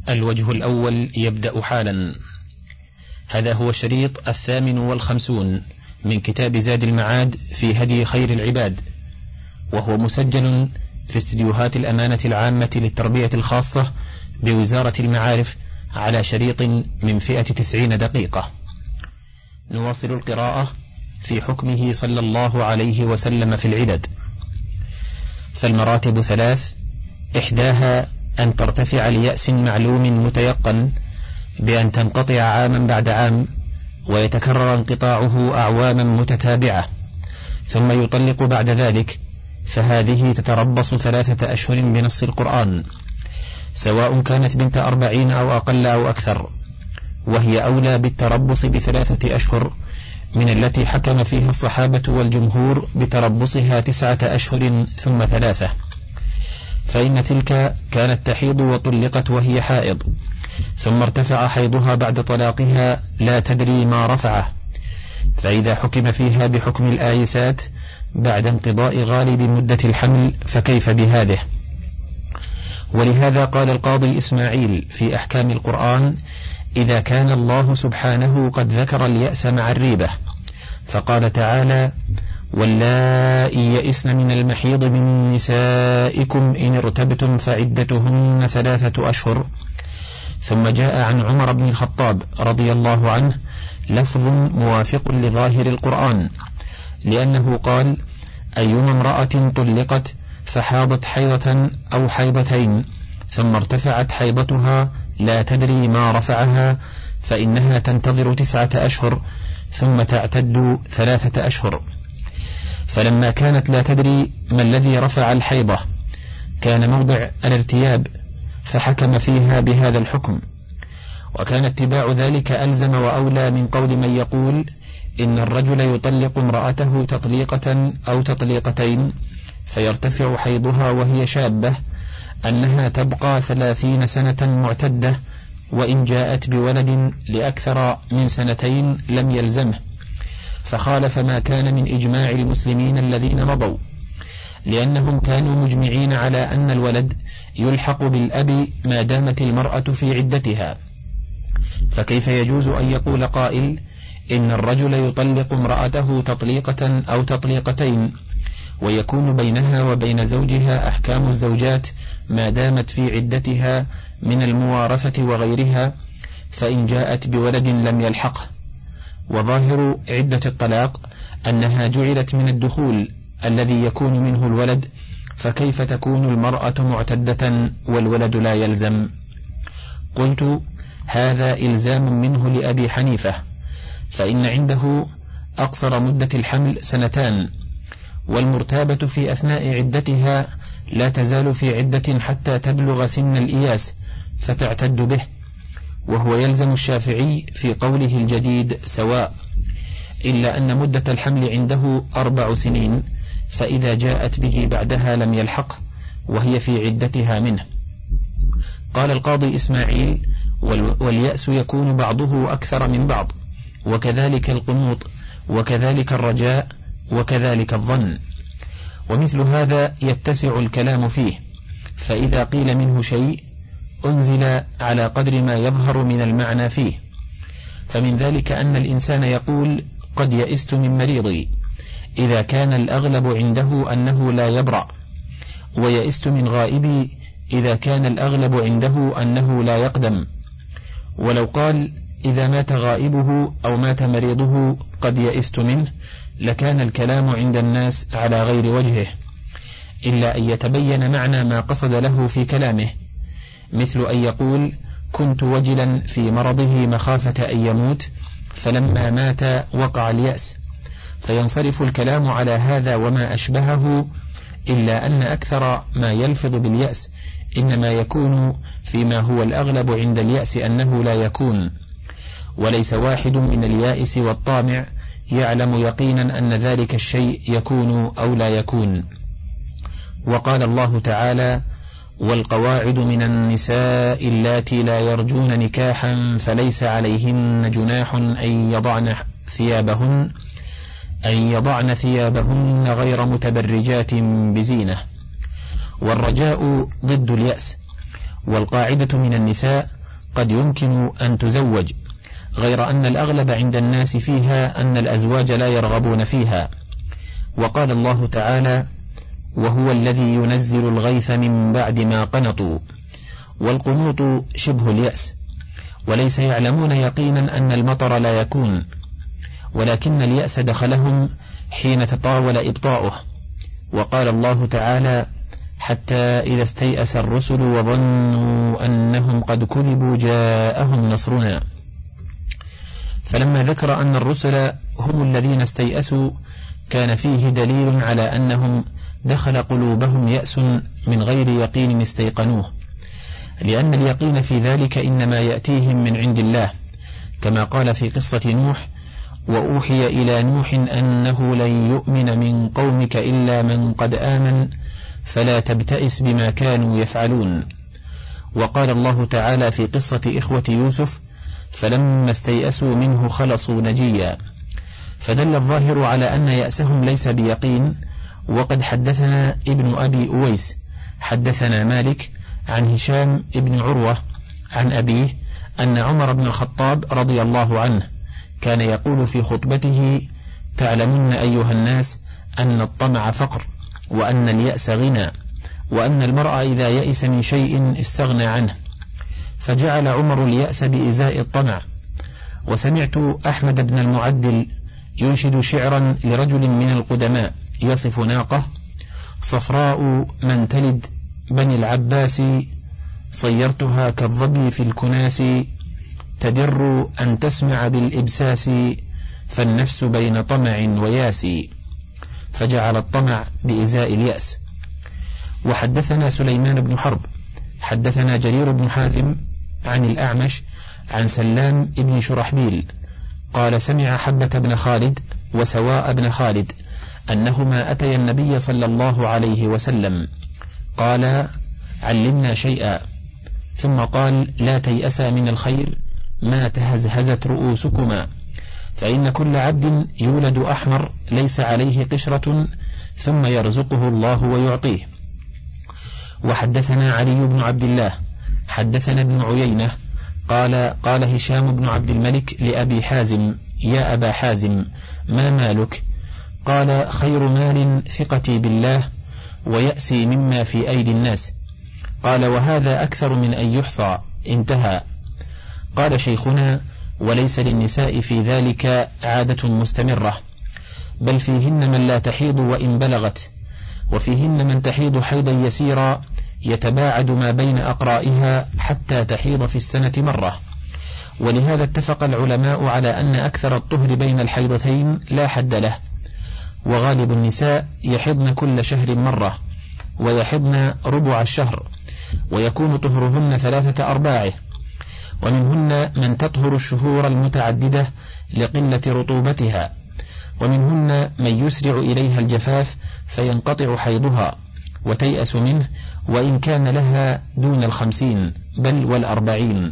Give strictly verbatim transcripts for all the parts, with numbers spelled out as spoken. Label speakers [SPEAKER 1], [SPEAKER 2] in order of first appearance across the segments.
[SPEAKER 1] الوجه الأول يبدأ حالا. هذا هو الشريط الثامن والخمسون من كتاب زاد المعاد في هدي خير العباد، وهو مسجل في استديوهات الأمانة العامة للتربية الخاصة بوزارة المعارف على شريط من فئة تسعين دقيقة. نواصل القراءة في حكمه صلى الله عليه وسلم في العدد. فالمراتب ثلاث: إحداها أن ترتفع ليأس معلوم متيقن بأن تنقطع عاما بعد عام ويتكرر انقطاعه أعواما متتابعة ثم يطلق بعد ذلك، فهذه تتربص ثلاثة أشهر بنص القرآن، سواء كانت بنت أربعين أو أقل أو أكثر، وهي أولى بالتربص بثلاثة أشهر من التي حكم فيها الصحابة والجمهور بتربصها تسعة أشهر ثم ثلاثة، فإن تلك كانت تحيض وطلقت وهي حائض، ثم ارتفع حيضها بعد طلاقها لا تدري ما رفعه، فإذا حكم فيها بحكم الآيسات بعد انقضاء غالب مدة الحمل فكيف بهذه؟ ولهذا قال القاضي إسماعيل في أحكام القرآن: إذا كان الله سبحانه قد ذكر اليأس مع الريبة، فقال تعالى: واللائي يئسن من المحيض من نسائكم إن ارتبتم فعدتهن ثلاثة أشهر. ثم جاء عن عمر بن الخطاب رضي الله عنه لفظ موافق لظاهر القرآن، لأنه قال: أيما امرأة طلقت فحاضت حيضة أو حيضتين ثم ارتفعت حيضتها لا تدري ما رفعها فإنها تنتظر تسعة أشهر ثم تعتد ثلاثة أشهر. فلما كانت لا تدري ما الذي رفع الحيضة كان موضع الارتياب، فحكم فيها بهذا الحكم، وكان اتباع ذلك ألزم وأولى من قول من يقول إن الرجل يطلق امرأته تطليقة أو تطليقتين فيرتفع حيضها وهي شابة، أنها تبقى ثلاثين سنة معتدة، وإن جاءت بولد لأكثر من سنتين لم يلزمه، فخالف ما كان من إجماع المسلمين الذين مضوا، لأنهم كانوا مجمعين على أن الولد يلحق بالأب ما دامت المرأة في عدتها. فكيف يجوز أن يقول قائل إن الرجل يطلق امرأته تطليقة أو تطليقتين ويكون بينها وبين زوجها أحكام الزوجات ما دامت في عدتها من الموارثة وغيرها، فإن جاءت بولد لم يلحقه؟ وظاهر عدة الطلاق أنها جعلت من الدخول الذي يكون منه الولد، فكيف تكون المرأة معتدة والولد لا يلزم؟ قلت: هذا إلزام منه لأبي حنيفة، فإن عنده أقصر مدة الحمل سنتان، والمرتابة في أثناء عدتها لا تزال في عدة حتى تبلغ سن الإياس فتعتد به، وهو يلزم الشافعي في قوله الجديد سواء، إلا أن مدة الحمل عنده أربع سنين، فإذا جاءت به بعدها لم يلحق وهي في عدتها منه. قال القاضي إسماعيل: واليأس يكون بعضه أكثر من بعض، وكذلك القنوط، وكذلك الرجاء، وكذلك الظن، ومثل هذا يتسع الكلام فيه، فإذا قيل منه شيء أنزل على قدر ما يظهر من المعنى فيه، فمن ذلك أن الإنسان يقول: قد يئست من مريضي، إذا كان الأغلب عنده أنه لا يبرأ، ويئست من غائبي إذا كان الأغلب عنده أنه لا يقدم. ولو قال: إذا مات غائبه أو مات مريضه قد يئست منه، لكان الكلام عند الناس على غير وجهه، إلا أن يتبين معنى ما قصد له في كلامه، مثل أن يقول: كنت وجلا في مرضه مخافة أن يموت فلما مات وقع اليأس، فينصرف الكلام على هذا وما أشبهه، إلا أن أكثر ما يلفظ باليأس إنما يكون فيما هو الأغلب عند اليأس أنه لا يكون، وليس واحد من اليائس والطامع يعلم يقينا أن ذلك الشيء يكون أو لا يكون. وقال الله تعالى: والقواعد من النساء اللاتي لا يرجون نكاحا فليس عليهن جناح أن يضعن ثيابهن أن يضعن ثيابهن غير متبرجات بزينة. والرجاء ضد اليأس، والقاعدة من النساء قد يمكن أن تزوج، غير أن الأغلب عند الناس فيها أن الأزواج لا يرغبون فيها. وقال الله تعالى: وهو الذي ينزل الغيث من بعد ما قنطوا. والقنوط شبه اليأس، وليس يعلمون يقينا أن المطر لا يكون، ولكن اليأس دخلهم حين تطاول إبطاؤه. وقال الله تعالى: حتى إذا استيأس الرسل وظنوا أنهم قد كذبوا جاءهم نصرنا. فلما ذكر أن الرسل هم الذين استيأسوا كان فيه دليل على أنهم دخل قلوبهم يأس من غير يقين استيقنوه، لأن اليقين في ذلك إنما يأتيهم من عند الله، كما قال في قصة نوح: وأوحي إلى نوح أنه لن يؤمن من قومك إلا من قد آمن فلا تبتئس بما كانوا يفعلون. وقال الله تعالى في قصة إخوة يوسف: فلما استيأسوا منه خلصوا نجيا. فدل الظاهر على أن يأسهم ليس بيقين. وقد حدثنا ابن أبي أويس حدثنا مالك عن هشام ابن عروة عن أبيه أن عمر بن الخطاب رضي الله عنه كان يقول في خطبته: تعلمون أيها الناس أن الطمع فقر، وأن اليأس غنى، وأن المرء إذا يئس من شيء استغنى عنه. فجعل عمر اليأس بإزاء الطمع. وسمعت أحمد بن المعدل ينشد شعرا لرجل من القدماء يصف ناقة: صفراء من تلد بني العباس صيرتها كالظبي في الكناس، تدر أن تسمع بالإبساس فالنفس بين طمع وياس. فجعل الطمع بإزاء اليأس. وحدثنا سليمان بن حرب حدثنا جرير بن حازم عن الأعمش عن سلام بن شرحبيل قال: سمع حبة بن خالد وسواء بن خالد أنهما أتيا النبي صلى الله عليه وسلم، قال: علمنا شيئا. ثم قال: لا تيأسا من الخير ما تهزهزت رؤوسكما، فإن كل عبد يولد أحمر ليس عليه قشرة ثم يرزقه الله ويعطيه. وحدثنا علي بن عبد الله حدثنا ابن عيينة قال: قال هشام بن عبد الملك لأبي حازم: يا أبا حازم، ما مالك؟ قال: خير مال ثقتي بالله ويأسي مما في أيدي الناس. قال: وهذا أكثر من أن يحصى. انتهى. قال شيخنا: وليس للنساء في ذلك عادة مستمرة، بل فيهن من لا تحيض وإن بلغت، وفيهن من تحيض حيضا يسيرا يتباعد ما بين أقرائها حتى تحيض في السنة مرة. ولهذا اتفق العلماء على أن أكثر الطهر بين الحيضتين لا حد له. وغالب النساء يحضن كل شهر مرة، ويحضن ربع الشهر، ويكون طهرهن ثلاثة أرباعه. ومنهن من تطهر الشهور المتعددة لقلة رطوبتها، ومنهن من يسرع إليها الجفاف فينقطع حيضها وتيأس منه وإن كان لها دون الخمسين بل والأربعين.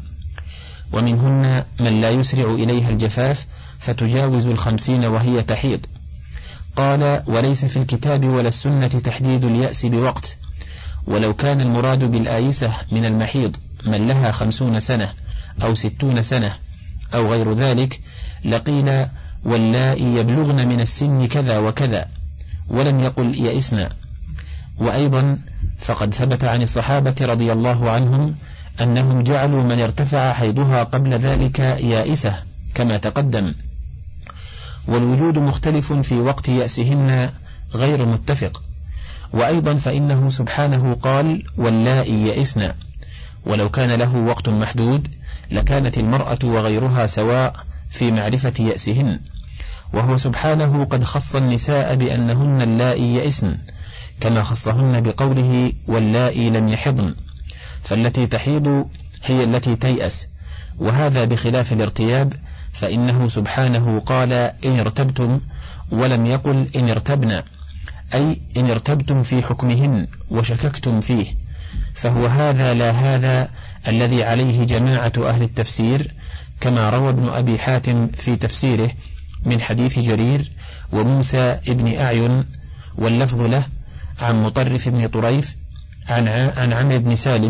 [SPEAKER 1] ومنهن من لا يسرع إليها الجفاف فتجاوز الخمسين وهي تحيض. قال: وليس في الكتاب ولا السنة تحديد اليأس بوقت، ولو كان المراد بالآيسة من المحيض من لها خمسون سنة أو ستون سنة أو غير ذلك لقيل: واللائي يبلغن من السن كذا وكذا، ولم يقل يئسن. وأيضا فقد ثبت عن الصحابة رضي الله عنهم أنهم جعلوا من ارتفع حيضها قبل ذلك يائسة كما تقدم. والوجود مختلف في وقت يأسهن غير متفق. وأيضا فإنه سبحانه قال: واللائي يئسن، ولو كان له وقت محدود لكانت المرأة وغيرها سواء في معرفة يأسهن. وهو سبحانه قد خص النساء بأنهن اللائي يئسن، كما خصهن بقوله: واللائي لم يحضن، فالتي تحيض هي التي تيأس. وهذا بخلاف الارتياب، فإنه سبحانه قال: إن ارتبتم، ولم يقل إن ارتبنا، أي إن ارتبتم في حكمهن وشككتم فيه. فهو هذا لا هذا الذي عليه جماعة أهل التفسير، كما روى ابن أبي حاتم في تفسيره من حديث جرير وموسى ابن أعين، واللفظ له عن مطرف بن طريف عن عن عمرو بن سالم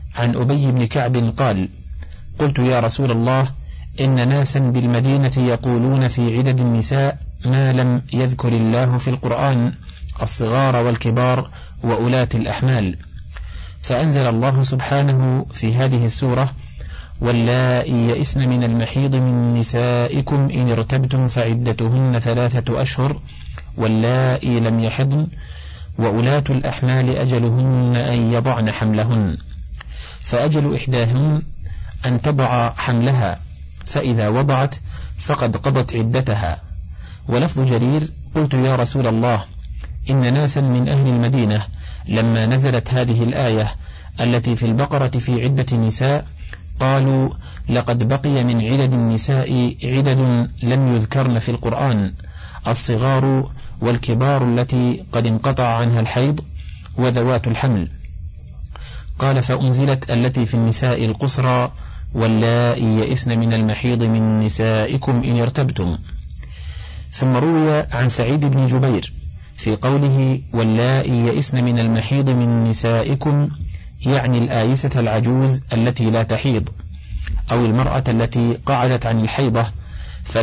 [SPEAKER 1] عن أبي بن كعب قال: قلت يا رسول الله، إن ناسا بالمدينة يقولون في عدد النساء ما لم يذكر الله في القرآن، الصغار والكبار وأولاة الأحمال. فأنزل الله سبحانه في هذه السورة: واللائي يئسن من المحيض من نسائكم إن ارتبتم فعدتهن ثلاثة أشهر واللائي لم يحضن وأولاة الأحمال أجلهن أن يضعن حملهن. فأجل إحداهن أن تضع حملها، فإذا وضعت فقد قضت عدتها. ولفظ جرير: قلت يا رسول الله، إن ناسا من أهل المدينة لما نزلت هذه الآية التي في البقرة في عدة نساء قالوا: لقد بقي من عدد النساء عدد لم يذكرن في القرآن، الصغار والكبار التي قد انقطع عنها الحيض وذوات الحمل. قال: فأنزلت التي في النساء القصرى: واللائي يئسن من المحيض من نسائكم إن ارتبتم. ثم روي عن سعيد بن جبير في قوله: واللائي يئسن من المحيض من نسائكم، يعني الآيسة العجوز التي لا تحيض، أو المرأة التي قعدت عن الحيضة